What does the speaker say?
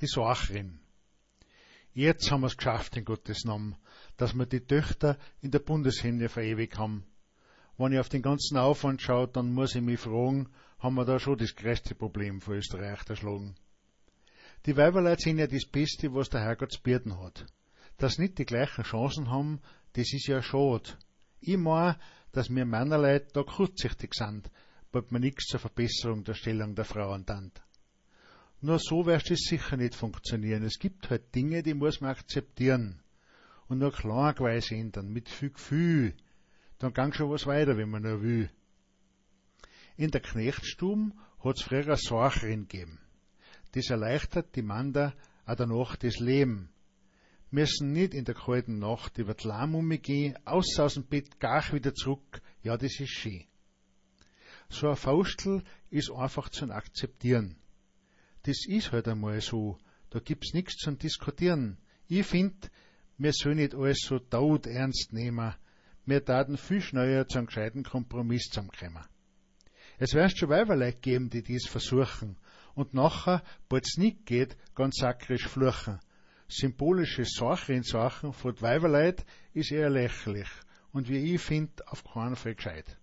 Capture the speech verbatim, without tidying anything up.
die Sorcherin. Jetzt haben wir es geschafft, in Gottes Namen, dass wir die Töchter in der Bundeshymne verewigt haben. Wenn ich auf den ganzen Aufwand schaue, dann muss ich mich fragen, haben wir da schon das größte Problem für Österreich erschlagen. Die Weiberleute sind ja das Beste, was der Herrgott zu bieten hat. Dass nicht die gleichen Chancen haben, das ist ja schade. Ich meine, dass wir Männerleute da kurzsichtig sind, weil man nichts zur Verbesserung der Stellung der Frauen tut. Nur so wird es sicher nicht funktionieren. Es gibt halt Dinge, die muss man akzeptieren. Und nur klangweise ändern, mit viel Gefühl. Dann gang schon was weiter, wenn man nur will. In der Knechtstube hat's früher eine Sorcherin gegeben. Das erleichtert die Männer auch danach das Leben. Müssen nicht in der kalten Nacht über die Lahmumme gehen, außer aus dem Bett gar wieder zurück. Ja, das ist schön. So ein Faustel ist einfach zu akzeptieren. Das ist halt einmal so. Da gibt's nichts zum Diskutieren. Ich find, wir sollen nicht alles so tot ernst nehmen. Wir taten viel schneller zu einem gescheiten Kompromiss zusammenkommen. Es wird schon Weiberleute geben, die dies versuchen. Und nachher, bald's nicht geht, ganz sakrisch fluchen. Symbolische Sache in Sachen von Weiberleut ist eher lächerlich und wie ich find, auf keinen Fall gescheit.